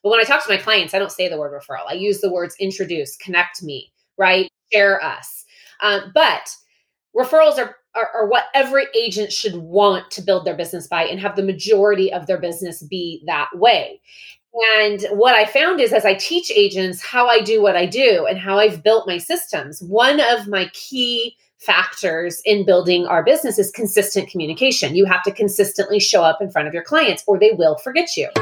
But when I talk to my clients, I don't say the word referral. I use the words introduce, connect me, right? Share us. But referrals are what every agent should want to build their business by and have the majority of their business be that way. And what I found is as I teach agents how I do what I do and how I've built my systems, one of my key factors in building our business is consistent communication. You have to consistently show up in front of your clients or they will forget you.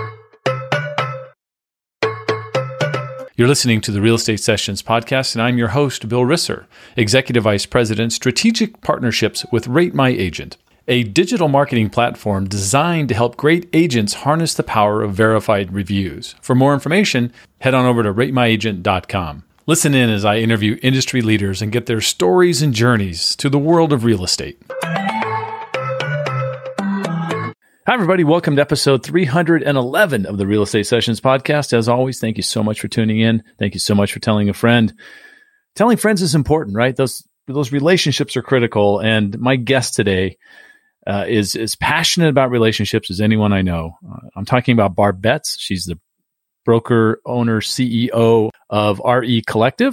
You're listening to the Real Estate Sessions podcast, and I'm your host, Bill Risser, Executive Vice President, Strategic Partnerships with Rate My Agent, a digital marketing platform designed to help great agents harness the power of verified reviews. For more information, head on over to ratemyagent.com. Listen in as I interview industry leaders and get their stories and journeys to the world of real estate. Hi, everybody. Welcome to episode 311 of the Real Estate Sessions podcast. As always, thank you so much for tuning in. Thank you so much for telling a friend. Telling friends is important, right? Those relationships are critical. And my guest today is as passionate about relationships as anyone I know. I'm talking about Barb Betts. She's the broker, owner, CEO of RE Collective.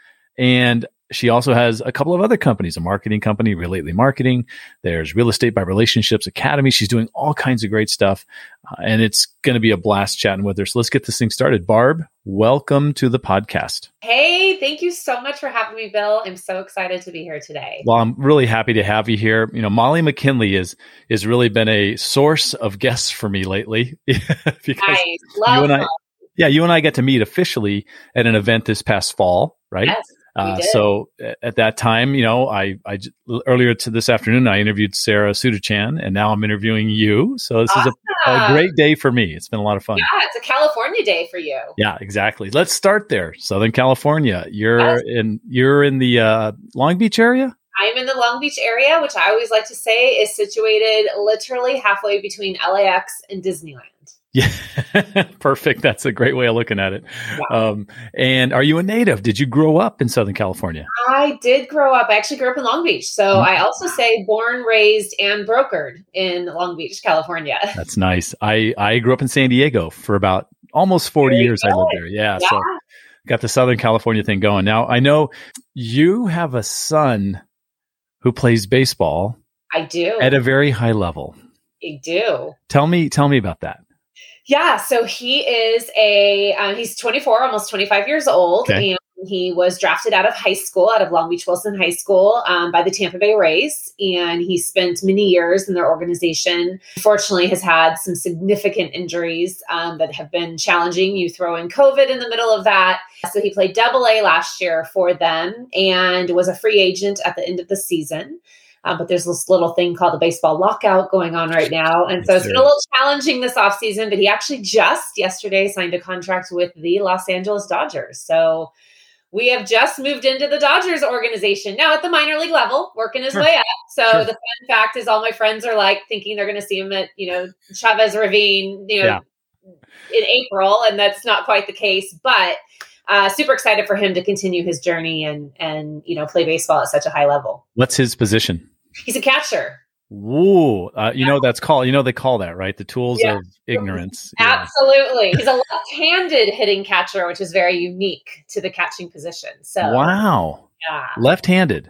And she also has a couple of other companies, a marketing company, Relately Marketing. There's Real Estate by Relationships Academy. She's doing all kinds of great stuff. And it's going to be a blast chatting with her. So let's get this thing started. Barb, welcome to the podcast. Hey, thank you so much for having me, Bill. I'm so excited to be here today. Well, I'm really happy to have you here. You know, Molly McKinley is really been a source of guests for me lately. Because nice. Love you and I get to meet officially at an event this past fall, right? Yes. So at that time, you know, I earlier to this afternoon, I interviewed Sarah Sudachan, and now I'm interviewing you. So this is a great day for me. It's been a lot of fun. Yeah, it's a California day for you. Yeah, exactly. Let's start there. Southern California. You're in the Long Beach area? I'm in the Long Beach area, which I always like to say is situated literally halfway between LAX and Disneyland. Yeah, perfect. That's a great way of looking at it. Yeah. And are you a native? Did you grow up in Southern California? I did grow up. I actually grew up in Long Beach. So I also say born, raised, and brokered in Long Beach, California. That's nice. I grew up in San Diego for about almost 40 years. I lived there. Yeah. So got the Southern California thing going. Now, I know you have a son who plays baseball. I do. At a very high level. I do. Tell me about that. Yeah, so he is he's 24, almost 25 years old, and he was drafted out of high school, out of Long Beach Wilson High School by the Tampa Bay Rays, and he spent many years in their organization. Unfortunately, has had some significant injuries that have been challenging. You throw in COVID in the middle of that. So he played Double-A last year for them and was a free agent at the end of the season. But there's this little thing called the baseball lockout going on right now. And so it's been a little challenging this offseason, but he actually just yesterday signed a contract with the Los Angeles Dodgers. So we have just moved into the Dodgers organization now at the minor league level, working his way up. So the fun fact is all my friends are like thinking they're going to see him at, Chavez Ravine, in April. And that's not quite the case, but super excited for him to continue his journey and play baseball at such a high level. What's his position? He's a catcher. Woo. That's called, they call that, right? The tools of ignorance. Absolutely. He's a left-handed hitting catcher, which is very unique to the catching position. So, wow. Yeah. Left-handed,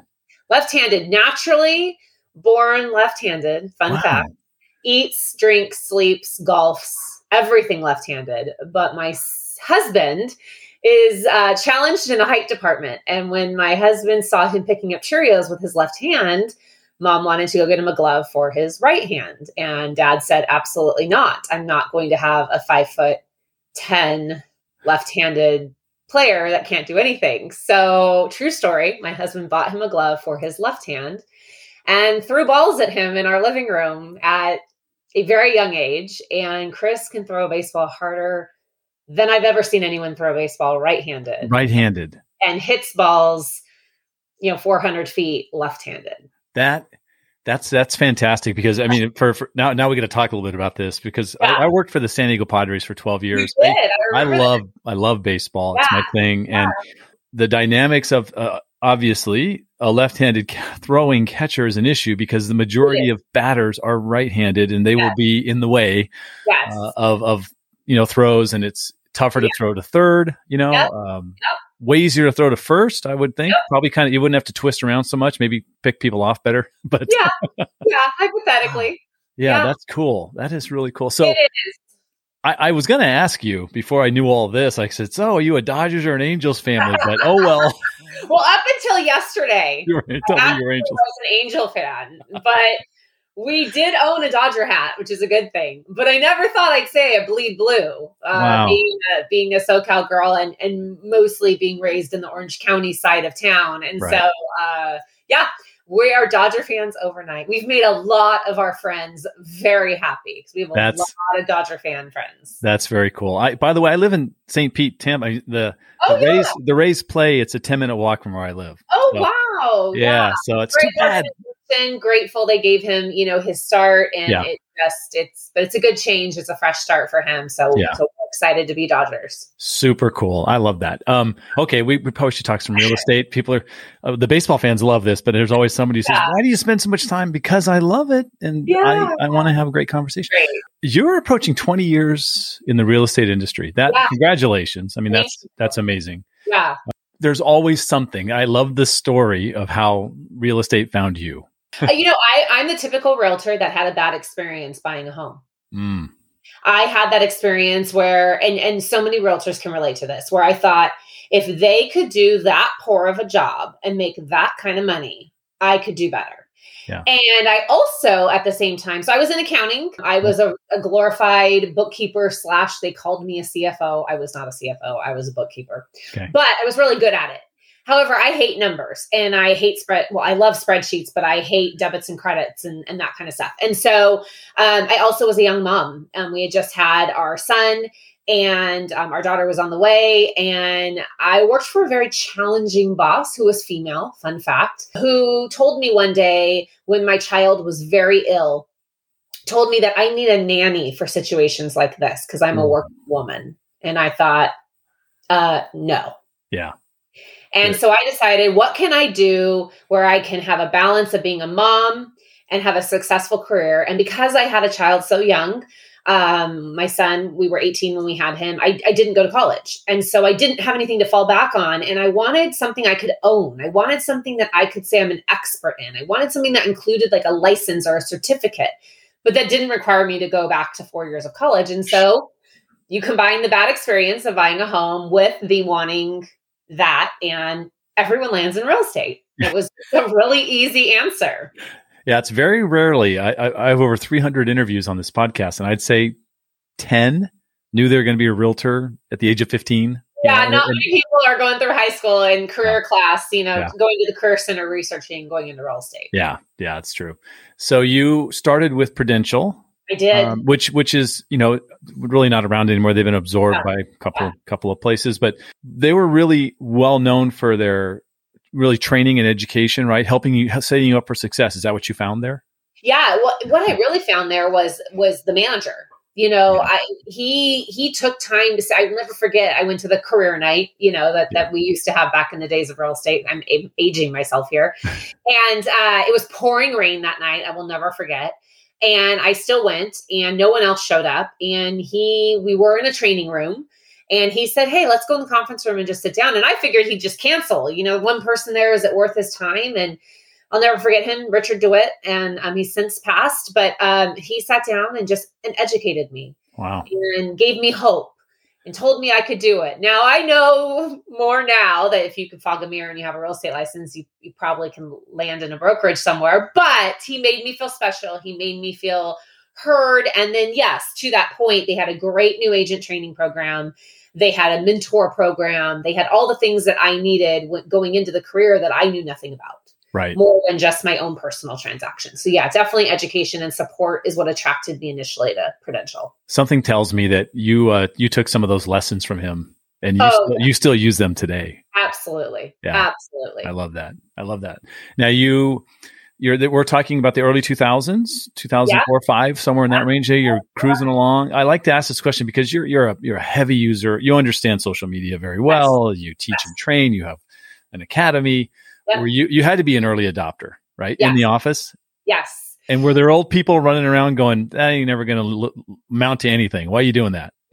naturally born left-handed. Fun fact. Eats, drinks, sleeps, golfs, everything left-handed. But my husband is challenged in the height department. And when my husband saw him picking up Cheerios with his left hand, Mom wanted to go get him a glove for his right hand. And Dad said, absolutely not. I'm not going to have a 5'10" left-handed player that can't do anything. So true story. My husband bought him a glove for his left hand and threw balls at him in our living room at a very young age. And Chris can throw a baseball harder than I've ever seen anyone throw a baseball right-handed. And hits balls, 400 feet left-handed. That's fantastic because for now we got to talk a little bit about this because I worked for the San Diego Padres for 12 years. You did. I love baseball. It's my thing. And the dynamics of obviously a left-handed throwing catcher is an issue because the majority of batters are right-handed and they will be in the way of throws. And tougher to throw to third, Yep. way easier to throw to first, I would think. Yep. Probably you wouldn't have to twist around so much, maybe pick people off better. But Yeah, hypothetically. Yeah, that's cool. That is really cool. So it is. I was going to ask you before I knew all this. I said, "So, are you a Dodgers or an Angels family?" But oh well. Well, up until yesterday, you were Angels. I was an Angel fan, but we did own a Dodger hat, which is a good thing. But I never thought I'd say I bleed blue. Wow. Being a SoCal girl and mostly being raised in the Orange County side of town, and so we are Dodger fans overnight. We've made a lot of our friends very happy because we have a lot of Dodger fan friends. That's very cool. By the way, I live in St. Pete, Tampa. The Rays play. It's a 10-minute walk from where I live. Oh, so, wow. Yeah. So it's too bad. Grateful they gave him, his start, and it's a good change. It's a fresh start for him. So we're excited to be Dodgers. Super cool. I love that. Okay. We probably should talk some real estate. People are, the baseball fans love this, but there's always somebody who says, why do you spend so much time? Because I love it. And I want to have a great conversation. Great. You're approaching 20 years in the real estate industry. Congratulations. I mean, that's amazing. Yeah. There's always something. I love the story of how real estate found you. I'm the typical realtor that had a bad experience buying a home. I had that experience where, and so many realtors can relate to this, where I thought if they could do that poor of a job and make that kind of money, I could do better. Yeah. And I also, at the same time, so I was in accounting. I was a glorified bookkeeper / they called me a CFO. I was not a CFO. I was a bookkeeper, but I was really good at it. However, I hate numbers and I hate I love spreadsheets, but I hate debits and credits and that kind of stuff. And so I also was a young mom. We had just had our son and our daughter was on the way. And I worked for a very challenging boss who was female, fun fact, who told me one day when my child was very ill, told me that I need a nanny for situations like this because I'm a working woman. And I thought, no. Yeah. And so I decided, what can I do where I can have a balance of being a mom and have a successful career? And because I had a child so young, my son, we were 18 when we had him, I didn't go to college. And so I didn't have anything to fall back on. And I wanted something I could own. I wanted something that I could say I'm an expert in. I wanted something that included like a license or a certificate, but that didn't require me to go back to 4 years of college. And so you combine the bad experience of buying a home with the wanting that, and everyone lands in real estate. It was a really easy answer. Yeah, it's very rarely. I have over 300 interviews on this podcast, and I'd say 10 knew they were going to be a realtor at the age of 15. Yeah, not many people are going through high school and career class, going to the career center, researching, going into real estate. Yeah, it's true. So you started with Prudential. I did. Which is, really not around anymore. They've been absorbed by a couple of places, but they were really well known for their really training and education, right? Setting you up for success. Is that what you found there? Yeah. What I really found there was the manager. He took time to say, I'll never forget, I went to the career night, that we used to have back in the days of real estate. I'm aging myself here. And it was pouring rain that night. I will never forget. And I still went and no one else showed up. And we were in a training room and he said, hey, let's go in the conference room and just sit down. And I figured he'd just cancel, one person there, is it worth his time? And I'll never forget him, Richard DeWitt. And he's since passed, but he sat down and educated me. Wow. And gave me hope and told me I could do it. Now I know more now that if you can fog a mirror and you have a real estate license, you probably can land in a brokerage somewhere, but he made me feel special. He made me feel heard. And then yes, to that point, they had a great new agent training program. They had a mentor program. They had all the things that I needed going into the career that I knew nothing about. Right. More than just my own personal transactions. So yeah, definitely education and support is what attracted me initially to Prudential. Something tells me that you took some of those lessons from him and you still use them today. Absolutely. Yeah. Absolutely. I love that. Now we're talking about the early 2000s, 2004, 5, somewhere in that range. You're cruising along. I like to ask this question because you're a heavy user. You understand social media very well. Yes. You teach and train. You have an academy. Yep. Where you had to be an early adopter, right? Yes. In the office? Yes. And were there old people running around going, you're never going to mount to anything. Why are you doing that?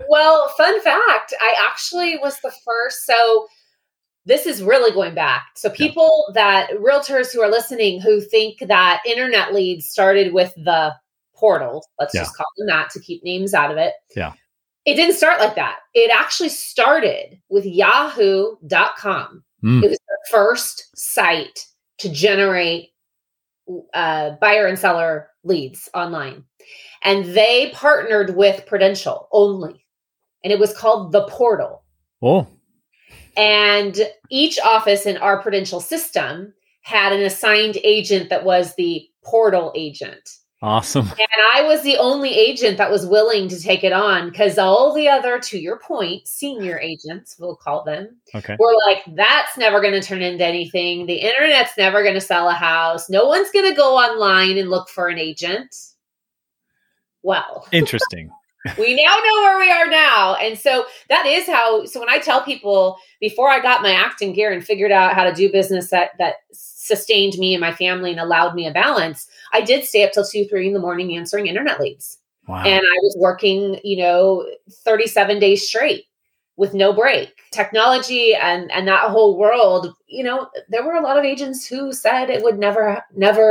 Well, fun fact, I actually was the first. So this is really going back. So realtors who are listening who think that internet leads started with the portal, let's just call them that to keep names out of it. Yeah. It didn't start like that. It actually started with yahoo.com. It was the first site to generate buyer and seller leads online. And they partnered with Prudential only. And it was called the portal. Oh. And each office in our Prudential system had an assigned agent that was the portal agent. Awesome. And I was the only agent that was willing to take it on because all the other, to your point, senior agents, we'll call them, were like, that's never going to turn into anything. The internet's never going to sell a house. No one's going to go online and look for an agent. Well, interesting. We now know where we are now. And so that is how, so when I tell people before I got my acting gear and figured out how to do business that sustained me and my family and allowed me a balance, I did stay up till 2-3 in the morning answering internet leads. Wow. And I was working, 37 days straight with no break. Technology and that whole world, there were a lot of agents who said it would never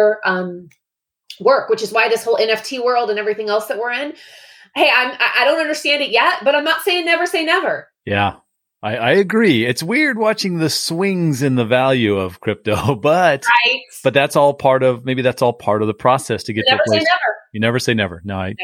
work, which is why this whole NFT world and everything else that we're in, hey, I don't understand it yet, but I'm not saying never say never. Yeah, I agree. It's weird watching the swings in the value of crypto, but that's all part of the process to get to a place. You never say never. No, I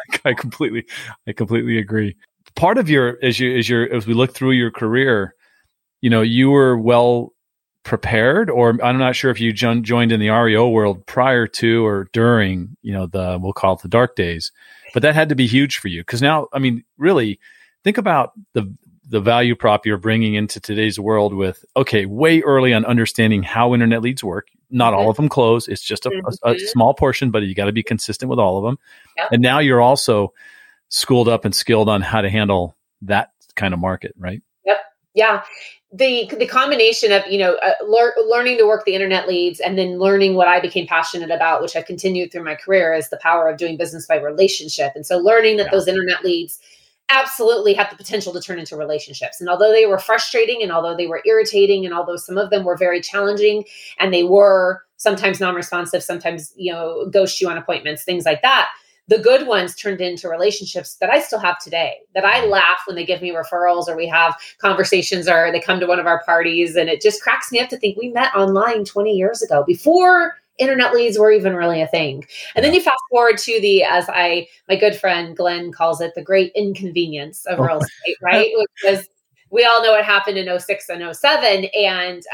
completely agree. Part of as we look through your career, you were well prepared, or I'm not sure if you joined in the REO world prior to or during, we'll call it the dark days, but that had to be huge for you. Cause now, I mean, really think about the value prop you're bringing into today's world with, way early on understanding how internet leads work. Not all of them close. It's just a small portion, but you got to be consistent with all of them. Yep. And now you're also schooled up and skilled on how to handle that kind of market, right? Yep. Yeah. The combination of, learning to work the internet leads and then learning what I became passionate about, which I continued through my career, is the power of doing business by relationship. And so learning that those internet leads absolutely have the potential to turn into relationships. And although they were frustrating and although they were irritating and although some of them were very challenging and they were sometimes non-responsive, sometimes, ghost you on appointments, things like that, the good ones turned into relationships that I still have today, that I laugh when they give me referrals or we have conversations or they come to one of our parties. And it just cracks me up to think we met online 20 years ago before internet leads were even really a thing. And then you fast forward to my good friend Glenn calls it the great inconvenience of real estate, right? Because we all know what happened in 06 and 07. And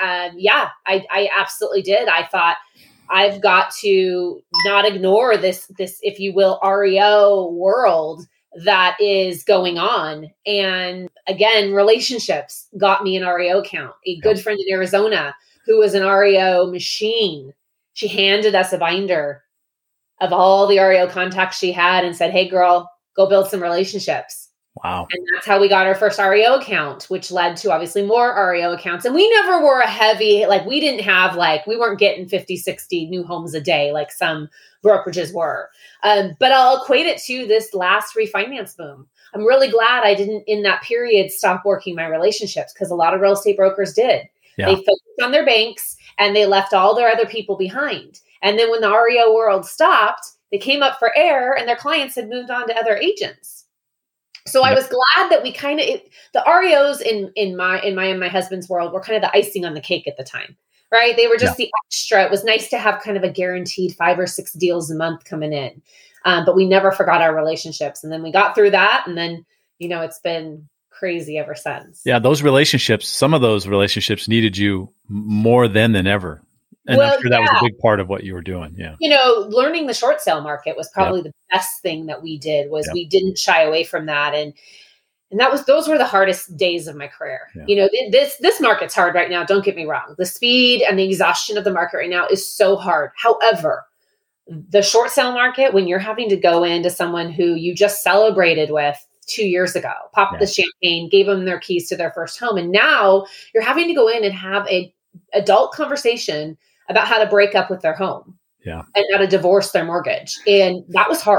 I absolutely did. I thought, I've got to not ignore this, if you will, REO world that is going on. And again, relationships got me an REO account. A good friend in Arizona who was an REO machine, she handed us a binder of all the REO contacts she had and said, hey, girl, go build some relationships. Wow. And that's how we got our first REO account, which led to obviously more REO accounts. And we never were a heavy, we weren't getting 50, 60 new homes a day like some brokerages were. But I'll equate it to this last refinance boom. I'm really glad I didn't in that period stop working my relationships because a lot of real estate brokers did. Yeah. They focused on their banks and they left all their other people behind. And then when the REO world stopped, they came up for air and their clients had moved on to other agents. So I was glad that we the REOs in my husband's world were kind of the icing on the cake at the time, right? They were just the extra. It was nice to have kind of a guaranteed 5 or 6 deals a month coming in. But we never forgot our relationships. And then we got through that. And then, it's been crazy ever since. Yeah. Some of those relationships needed you more then than ever. And I'm sure that was a big part of what you were doing. Yeah. Learning the short sale market was probably the best thing that we did was we didn't shy away from that. And those were the hardest days of my career. Yeah. This market's hard right now. Don't get me wrong. The speed and the exhaustion of the market right now is so hard. However, the short sale market, when you're having to go into someone who you just celebrated with 2 years ago, popped the champagne, gave them their keys to their first home. And now you're having to go in and have a adult conversation about how to break up with their home and how to divorce their mortgage. And that was hard.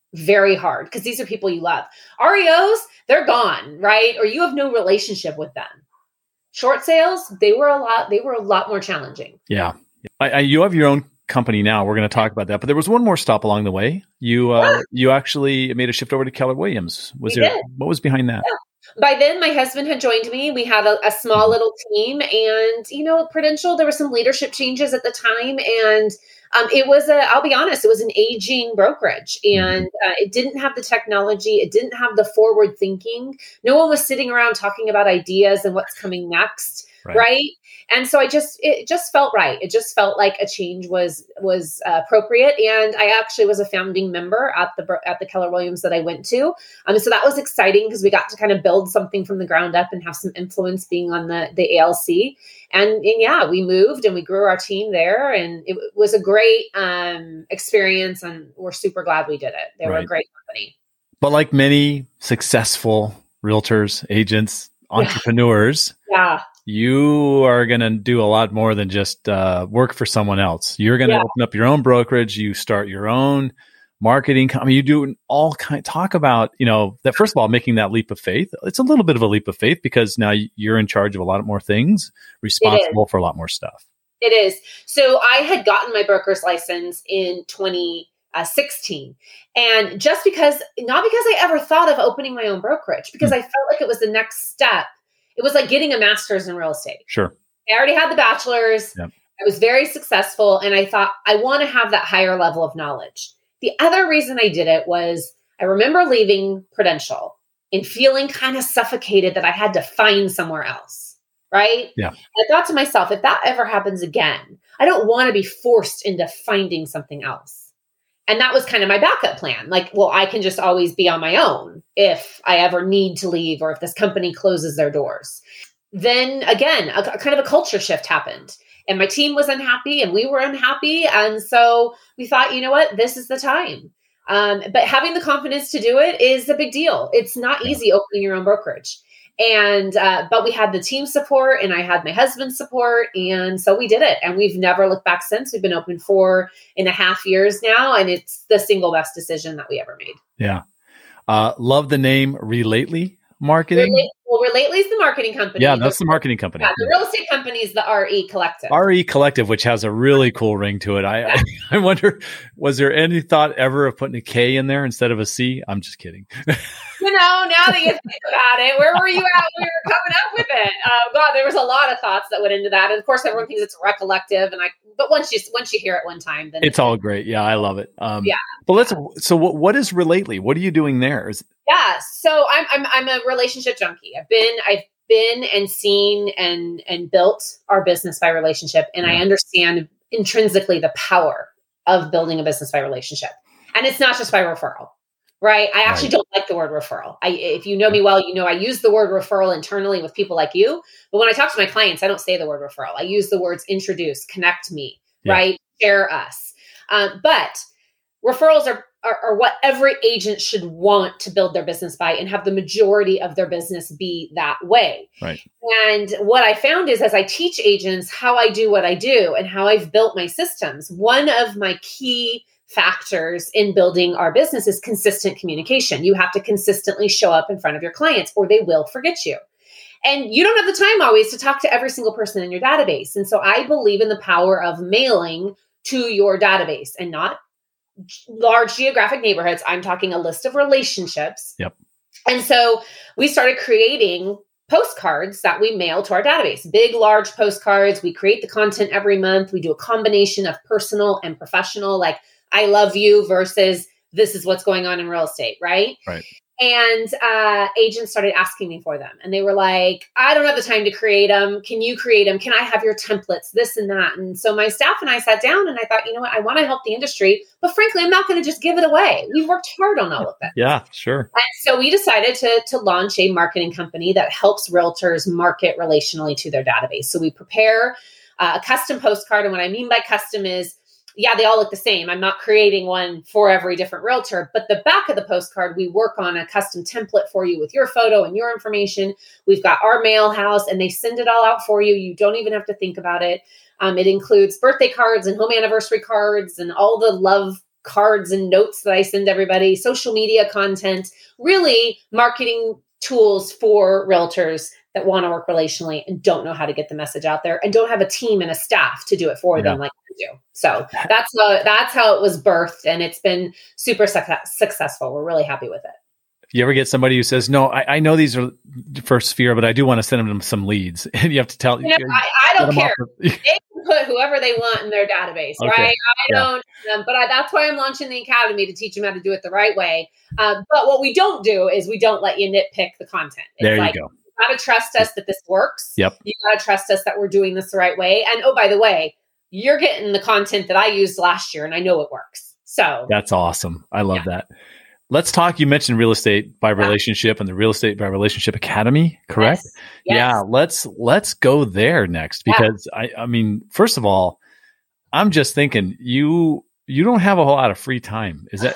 very hard because these are people you love. REOs, they're gone, right? Or you have no relationship with them. Short sales, they were a lot more challenging. Yeah. You have your own company now. We're going to talk about that, but there was one more stop along the way. You actually made a shift over to Keller Williams. What was behind that? Yeah. By then, my husband had joined me. We had a small little team, and Prudential, there were some leadership changes at the time, and I'll be honest, it was an aging brokerage, and it didn't have the technology. It didn't have the forward thinking. No one was sitting around talking about ideas and what's coming next. Right. And so it just felt right. It just felt like a change was appropriate. And I actually was a founding member at the Keller Williams that I went to. So that was exciting because we got to kind of build something from the ground up and have some influence being on the ALC. And yeah, we moved and we grew our team there, and it was a great experience. And we're super glad we did it. They were a great company. But like many successful realtors, agents, entrepreneurs, you are going to do a lot more than just work for someone else. You're going to open up your own brokerage. You start your own marketing company. You do all kind. Talk about that. First of all, making that leap of faith. It's a little bit of a leap of faith because now you're in charge of a lot more things, responsible for a lot more stuff. It is. So I had gotten my broker's license in 2016, and not because I ever thought of opening my own brokerage, because I felt like it was the next step. It was like getting a master's in real estate. Sure. I already had the bachelor's. Yep. I was very successful. And I thought, I want to have that higher level of knowledge. The other reason I did it was I remember leaving Prudential and feeling kind of suffocated that I had to find somewhere else. Right. Yeah. And I thought to myself, if that ever happens again, I don't want to be forced into finding something else. And that was kind of my backup plan. Like, well, I can just always be on my own if I ever need to leave or if this company closes their doors. Then again, a kind of a culture shift happened, and my team was unhappy and we were unhappy. And so we thought, you know what, this is the time. But having the confidence to do it is a big deal. It's not easy opening your own brokerage. And, but we had the team support and I had my husband's support. And so we did it, and we've never looked back since. We've been open 4.5 years now, and it's the single best decision that we ever made. Yeah. Love the name Relately Marketing. Relately is the marketing company. Yeah, that's the marketing company. Yeah, the real estate company is the RE Collective. RE Collective, which has a really cool ring to it. I wonder, was there any thought ever of putting a K in there instead of a C? I'm just kidding. Now that you think about it, where were you at when you were coming up with it? God, there was a lot of thoughts that went into that. And of course, everyone thinks it's Recollective. But once you hear it one time, then it's all great. Yeah, I love it. But what is Relately? What are you doing there? Yeah, so I'm a relationship junkie. I've been and seen and built our business by relationship, and I understand intrinsically the power of building a business by relationship. And it's not just by referral, right? I actually don't like the word referral. If you know me well, I use the word referral internally with people like you, but when I talk to my clients, I don't say the word referral. I use the words introduce, connect me, right? Share us. But referrals are what every agent should want to build their business by and have the majority of their business be that way. Right. And what I found is, as I teach agents how I do what I do and how I've built my systems, one of my key factors in building our business is consistent communication. You have to consistently show up in front of your clients or they will forget you. And you don't have the time always to talk to every single person in your database. And so I believe in the power of mailing to your database, and not large geographic neighborhoods. I'm talking a list of relationships. Yep. And so we started creating postcards that we mail to our database, big, large postcards. We create the content every month. We do a combination of personal and professional, like I love you versus this is what's going on in real estate. Right. Right. And agents started asking me for them. And they were like, I don't have the time to create them. Can you create them? Can I have your templates? This and that. And so my staff and I sat down and I thought, you know what? I want to help the industry. But frankly, I'm not going to just give it away. We've worked hard on all of that. Yeah, sure. And so we decided to launch a marketing company that helps realtors market relationally to their database. So we prepare a custom postcard. And what I mean by custom is, they all look the same. I'm not creating one for every different realtor, but the back of the postcard, we work on a custom template for you with your photo and your information. We've got our mail house and they send it all out for you. You don't even have to think about it. It includes birthday cards and home anniversary cards and all the love cards and notes that I send everybody, social media content, really marketing tools for realtors that want to work relationally and don't know how to get the message out there and don't have a team and a staff to do it for them like we do. So that's how it was birthed, and it's been super successful. We're really happy with it. You ever get somebody who says, no, I know these are for Sphere, but I do want to send them some leads. And you have to tell. I don't care. They can put whoever they want in their database, right? I don't. But that's why I'm launching the academy, to teach them how to do it the right way. But what we don't do is we don't let you nitpick the content. It's there you go. You got to trust us that this works. Yep. You got to trust us that we're doing this the right way. And oh, by the way, you're getting the content that I used last year, and I know it works. So that's awesome. I love that. Let's talk. You mentioned Real Estate by Relationship and the Real Estate by Relationship Academy, correct? Yes. Yeah. Let's go there next, because I mean, first of all, I'm just thinking you don't have a whole lot of free time. Is that?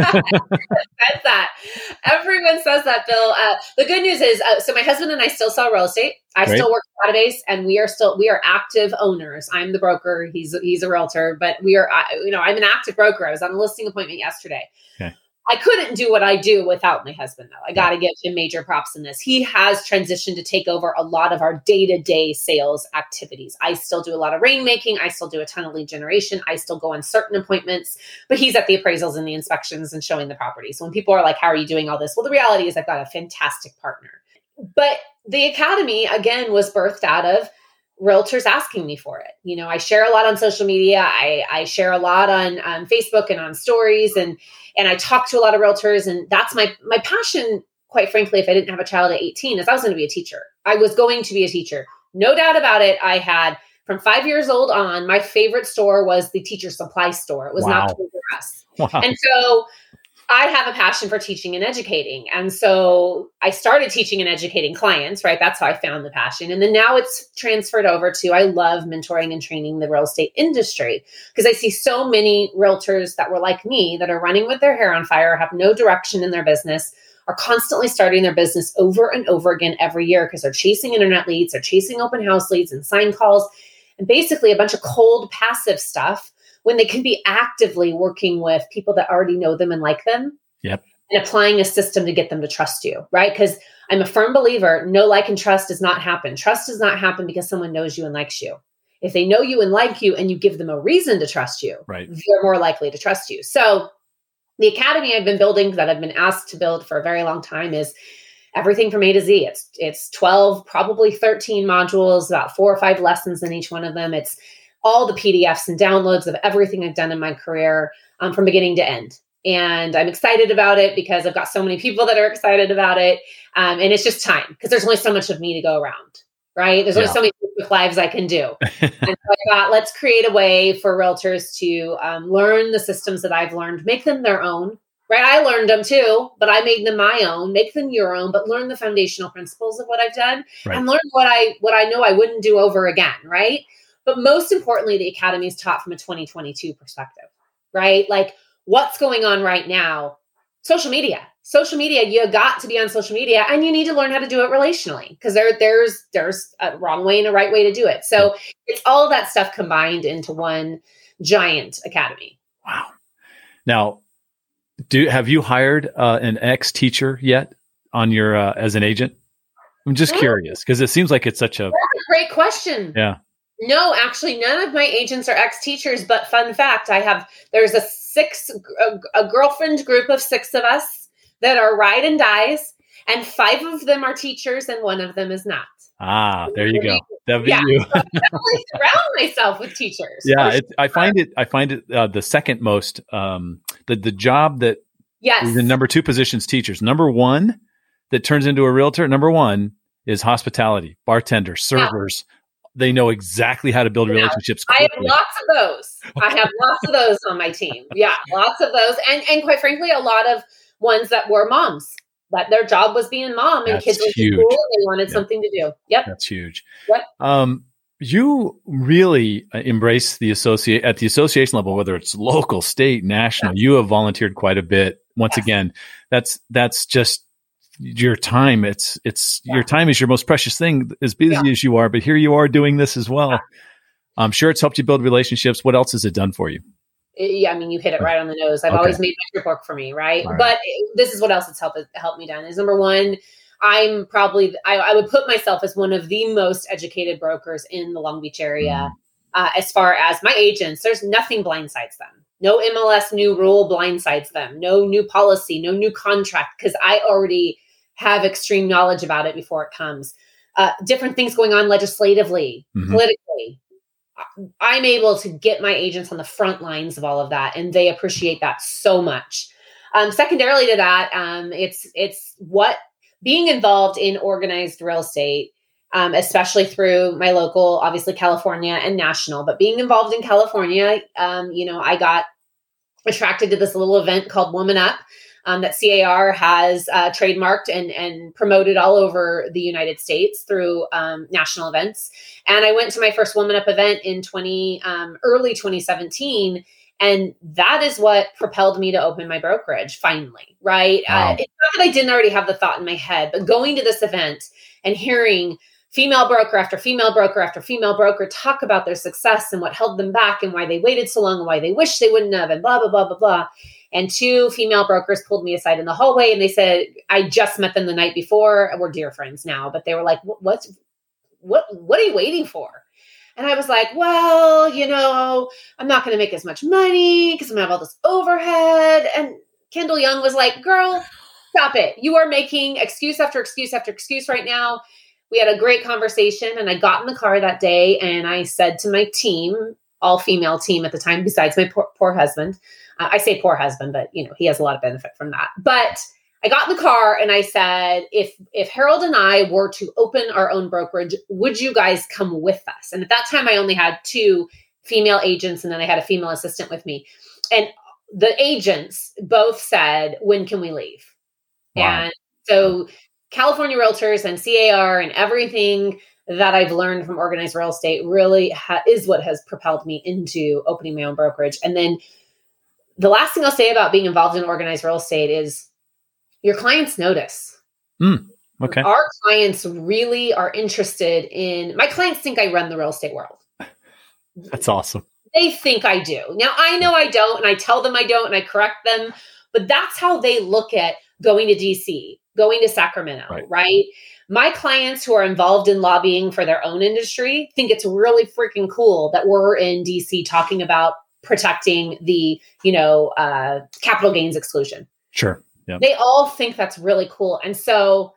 That's that. Everyone says that, Bill. The good news is, so my husband and I still sell real estate. I still work database, and we are active owners. I'm the broker. He's a realtor, but I'm an active broker. I was on a listing appointment yesterday. Okay. I couldn't do what I do without my husband, though. I got to give him major props in this. He has transitioned to take over a lot of our day-to-day sales activities. I still do a lot of rainmaking. I still do a ton of lead generation. I still go on certain appointments, but he's at the appraisals and the inspections and showing the property. So when people are like, how are you doing all this? Well, the reality is I've got a fantastic partner. But the academy, again, was birthed out of realtors asking me for it. You know, I share a lot on social media. I share a lot on Facebook and on stories, and I talk to a lot of realtors, and that's my passion. Quite frankly, if I didn't have a child at 18, is I was going to be a teacher. I was going to be a teacher. No doubt about it. I had, from 5 years old on, my favorite store was the teacher supply store. It was not Toys R Us. Wow. And so I have a passion for teaching and educating. And so I started teaching and educating clients, right? That's how I found the passion. And then now it's transferred over to, I love mentoring and training the real estate industry, because I see so many realtors that were like me, that are running with their hair on fire, have no direction in their business, are constantly starting their business over and over again every year, because they're chasing internet leads, they're chasing open house leads and sign calls, and basically a bunch of cold, passive stuff, when they can be actively working with people that already know them and like them. Yep. And applying a system to get them to trust you, right? Because I'm a firm believer, know, like, and trust does not happen. Trust does not happen because someone knows you and likes you. If they know you and like you, and you give them a reason to trust you, they're more likely to trust you. So the academy I've been building, that I've been asked to build for a very long time, is everything from A to Z. It's 12, probably 13 modules, about 4 or 5 lessons in each one of them. It's all the PDFs and downloads of everything I've done in my career, from beginning to end. And I'm excited about it because I've got so many people that are excited about it. And it's just time, because there's only so much of me to go around, right? There's only so many Facebook Lives I can do. And so I thought, let's create a way for realtors to learn the systems that I've learned, make them their own, right? I learned them too, but I made them my own. Make them your own, but learn the foundational principles of what I've done, and learn what I know I wouldn't do over again, right? But most importantly, the academy is taught from a 2022 perspective, right? Like, what's going on right now? Social media, you got to be on social media, and you need to learn how to do it relationally, because there's a wrong way and a right way to do it. So it's all of that stuff combined into one giant academy. Wow. Now, have you hired an ex-teacher yet on your as an agent? I'm just curious, because it seems like it's such That's a great question. Yeah. No, actually, none of my agents are ex-teachers. But fun fact, there's a girlfriend group of 6 of us that are ride and dies, and 5 of them are teachers, and 1 of them is not. Ah, there you go. That'd be you. So I definitely surround myself with teachers. Yeah, I find it the second most the job that is the number 2 positions, teachers. Number 1 that turns into a realtor. Number 1 is hospitality, bartender, servers. Yeah. They know exactly how to build relationships quickly. I have lots of those. Okay. I have lots of those on my team. Yeah, lots of those. And quite frankly, a lot of ones that were moms, that their job was being mom, and kids were in school and they wanted something to do. Yep. That's huge. Yep. You really embrace at the association level, whether it's local, state, national. You have volunteered quite a bit. Once again, that's just your time. It's your time is your most precious thing, as busy as you are, but here you are doing this as well. I'm sure it's helped you build relationships. What else has it done for you? Yeah, I mean, you hit it right on the nose. I've always made my trip work for me, right? But this is what else it's helped me done is number one, I'm probably, I would put myself as one of the most educated brokers in the Long Beach area. As far as my agents, there's nothing blindsides them. No MLS new rule blindsides them. No new policy, no new contract, because I already have extreme knowledge about it before it comes. Different things going on legislatively, politically. I'm able to get my agents on the front lines of all of that, and they appreciate that so much. Secondarily to that, it's what being involved in organized real estate, especially through my local, obviously California and national, but being involved in California, I got attracted to this little event called Woman Up. That CAR has trademarked and promoted all over the United States through national events. And I went to my first Woman Up event in early 2017. And that is what propelled me to open my brokerage finally, right? Wow. It's not that I didn't already have the thought in my head, but going to this event and hearing female broker after female broker after female broker talk about their success and what held them back and why they waited so long and why they wish they wouldn't have and blah, blah, blah, blah, blah. And two female brokers pulled me aside in the hallway and they said, I just met them the night before. We're dear friends now, but they were like, what are you waiting for? And I was like, well, I'm not going to make as much money because I'm going to have all this overhead. And Kendall Young was like, girl, stop it. You are making excuse after excuse after excuse right now. We had a great conversation and I got in the car that day and I said to my team, all female team at the time, besides my poor husband, I say poor husband, but he has a lot of benefit from that. But I got in the car and I said, if Harold and I were to open our own brokerage, would you guys come with us? And at that time, I only had 2 female agents and then I had a female assistant with me. And the agents both said, when can we leave? Wow. And so California Realtors and CAR and everything that I've learned from organized real estate really is what has propelled me into opening my own brokerage. And then the last thing I'll say about being involved in organized real estate is your clients notice. Okay. Our clients really are interested in, my clients think I run the real estate world. That's awesome. They think I do. Now I know I don't, and I tell them I don't, and I correct them, but that's how they look at going to DC, going to Sacramento, right? My clients who are involved in lobbying for their own industry think it's really freaking cool that we're in DC talking about protecting the, capital gains exclusion. Sure. Yeah. They all think that's really cool. And so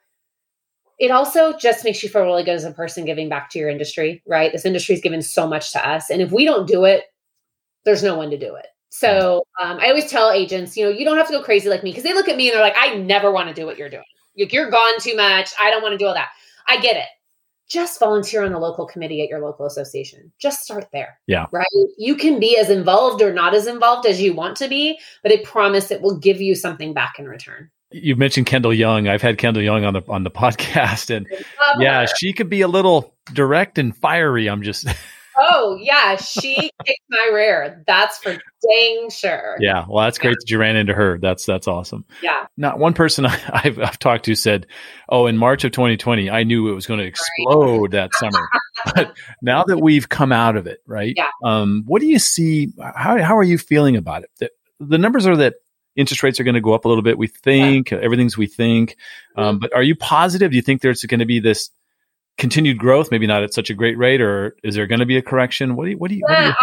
it also just makes you feel really good as a person giving back to your industry, right? This industry is given so much to us. And if we don't do it, there's no one to do it. So I always tell agents, you don't have to go crazy like me because they look at me and they're like, I never want to do what you're doing. You're gone too much. I don't want to do all that. I get it. Just volunteer on the local committee at your local association. Just start there. Yeah. Right. You can be as involved or not as involved as you want to be, but I promise it will give you something back in return. You've mentioned Kendall Young. I've had Kendall Young on the podcast, and yeah, she could be a little direct and fiery. I'm just. Oh yeah, she kicked my rear. That's for dang sure. Yeah, well, that's great that you ran into her. That's awesome. Yeah. Not one person I've talked to said, "Oh, in March of 2020, I knew it was going to explode that summer." But now that we've come out of it, right? Yeah. What do you see? How are you feeling about it? The numbers are that interest rates are going to go up a little bit. We think everything's we think, but are you positive? Do you think there's going to be this continued growth, maybe not at such a great rate, or is there going to be a correction? What do you think?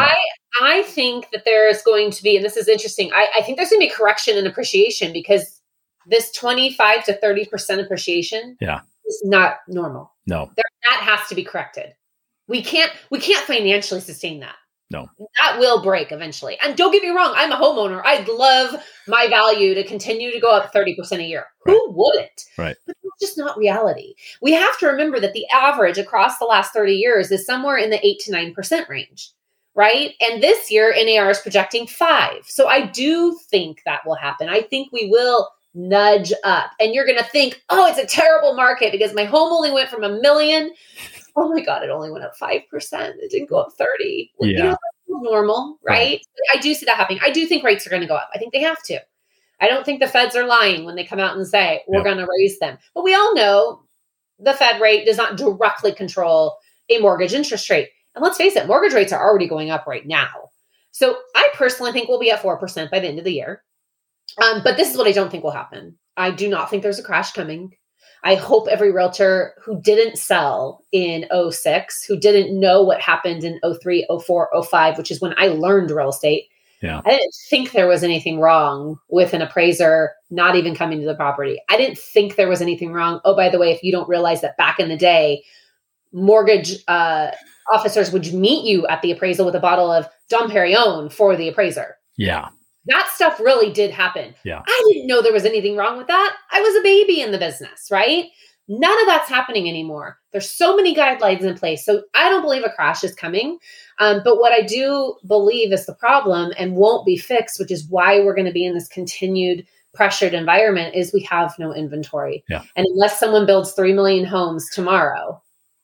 I think that there is going to be, and this is interesting, I think there's going to be correction in appreciation because this 25 to 30% appreciation is not normal. No. That has to be corrected. We can't financially sustain that. No. That will break eventually. And don't get me wrong, I'm a homeowner. I'd love my value to continue to go up 30% a year. Right. Who wouldn't? Right. But that's just not reality. We have to remember that the average across the last 30 years is somewhere in the 8 to 9% range, right? And this year, NAR is projecting 5%. So I do think that will happen. I think we will nudge up. And you're going to think, oh, it's a terrible market because my home only went from $1 million. Oh my God, it only went up 5%. It didn't go up 30%. Yeah. That's normal, right? I do see that happening. I do think rates are going to go up. I think they have to. I don't think the feds are lying when they come out and say, we're going to raise them. But we all know the Fed rate does not directly control a mortgage interest rate. And let's face it, mortgage rates are already going up right now. So I personally think we'll be at 4% by the end of the year. But this is what I don't think will happen. I do not think there's a crash coming. I hope every realtor who didn't sell in 06, who didn't know what happened in 03, 04, 05, which is when I learned real estate. Yeah. I didn't think there was anything wrong with an appraiser not even coming to the property. I didn't think there was anything wrong. Oh, by the way, if you don't realize that back in the day, mortgage officers would meet you at the appraisal with a bottle of Dom Perignon for the appraiser. Yeah. That stuff really did happen. Yeah. I didn't know there was anything wrong with that. I was a baby in the business, right? None of that's happening anymore. There's so many guidelines in place. So I don't believe a crash is coming. But what I do believe is the problem and won't be fixed, which is why we're going to be in this continued pressured environment, is we have no inventory. Yeah. And unless someone builds 3 million homes tomorrow,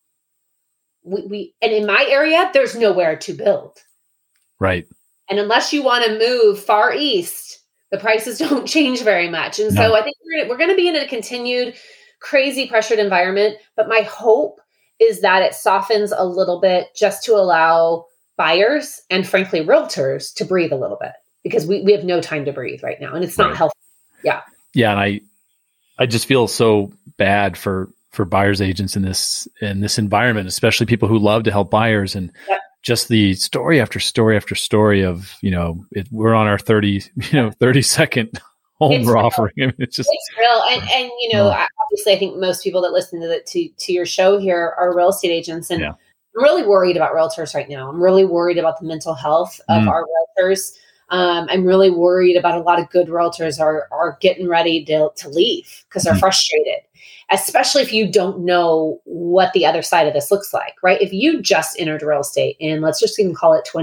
and in my area, there's nowhere to build. Right. And unless you want to move far east, the prices don't change very much. And so I think we're going to be in a continued crazy pressured environment. But my hope is that it softens a little bit just to allow buyers and frankly, realtors to breathe a little bit, because we have no time to breathe right now. And it's not healthy. Yeah. Yeah. And I just feel so bad for buyers agents in this environment, especially people who love to help buyers, and just the story after story after story of, we're on our 30-second home we're offering. I mean, it's real. And obviously I think most people that listen to your show here are real estate agents. And I'm really worried about realtors right now. I'm really worried about the mental health of our realtors. I'm really worried about a lot of good realtors are getting ready to leave because they're frustrated, especially if you don't know what the other side of this looks like, right? If you just entered real estate and let's just even call it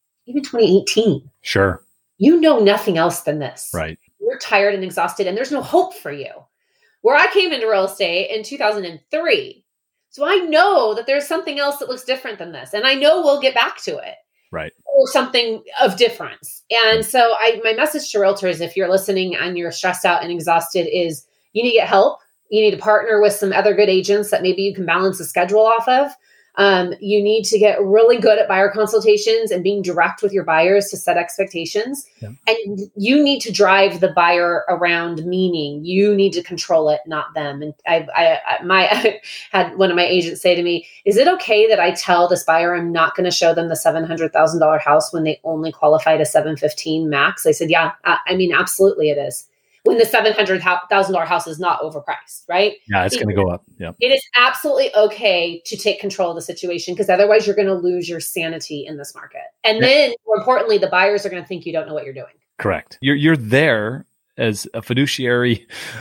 2018. Sure. You know nothing else than this. Right. You're tired and exhausted and there's no hope for you. Where I came into real estate in 2003. So I know that there's something else that looks different than this. And I know we'll get back to it. Right. Or something of difference. And so my message to realtors, if you're listening and you're stressed out and exhausted, is you need to get help. You need to partner with some other good agents that maybe you can balance the schedule off of. You need to get really good at buyer consultations and being direct with your buyers to set expectations. Yeah. And you need to drive the buyer around, meaning you need to control it, not them. And I had one of my agents say to me, is it okay that I tell this buyer I'm not going to show them the $700,000 house when they only qualified a $715,000 max? I said, yeah, absolutely it is. When the $700,000 house is not overpriced, right? Yeah, it's going to go up. Yeah, it is absolutely okay to take control of the situation, because otherwise you're going to lose your sanity in this market. And then, more importantly, the buyers are going to think you don't know what you're doing. Correct. You're there as a fiduciary,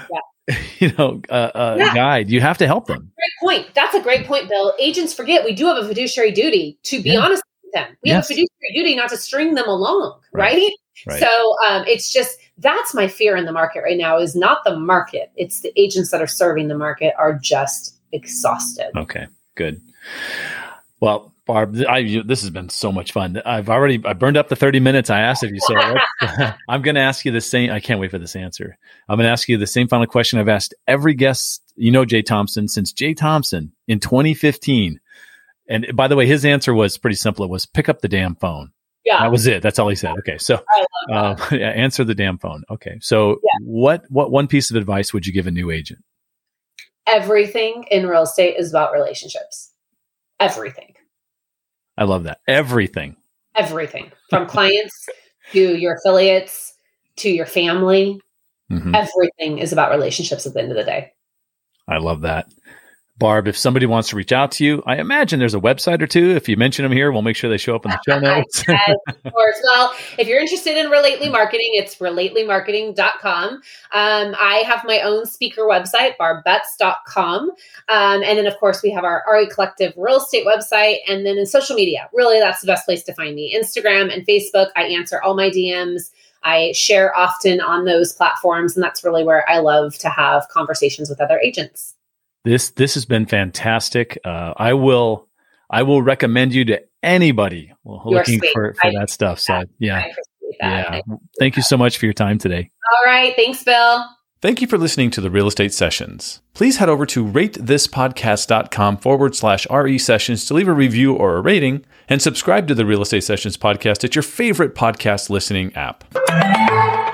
guide. You have to help them. Great point. That's a great point, Bill. Agents forget we do have a fiduciary duty to be honest with them. We have a fiduciary duty not to string them along, right? So it's just, that's my fear in the market right now, is not the market. It's the agents that are serving the market are just exhausted. Okay, good. Well, Barb, this has been so much fun. I burned up the 30 minutes I asked of you. So I'm going to ask you the same. I can't wait for this answer. I'm going to ask you the same final question I've asked every guest, Jay Thompson, since Jay Thompson in 2015. And by the way, his answer was pretty simple. It was pick up the damn phone. Yeah. That was it. That's all he said. Okay. So answer the damn phone. Okay. So what one piece of advice would you give a new agent? Everything in real estate is about relationships. Everything. I love that. Everything. From clients to your affiliates to your family. Mm-hmm. Everything is about relationships at the end of the day. I love that. Barb, if somebody wants to reach out to you, I imagine there's a website or two. If you mention them here, we'll make sure they show up in the show notes. Yes, of course. Well, if you're interested in Relately Marketing, it's relatelymarketing.com. I have my own speaker website, barbetts.com. And then, of course, we have our RE Collective real estate website. And then in social media, really, that's the best place to find me. Instagram and Facebook. I answer all my DMs. I share often on those platforms. And that's really where I love to have conversations with other agents. This has been fantastic. I will recommend you to anybody looking for that stuff. So yeah. Thank you so much for your time today. All right. Thanks, Bill. Thank you for listening to the Real Estate Sessions. Please head over to ratethispodcast.com/RE Sessions to leave a review or a rating, and subscribe to the Real Estate Sessions podcast at your favorite podcast listening app.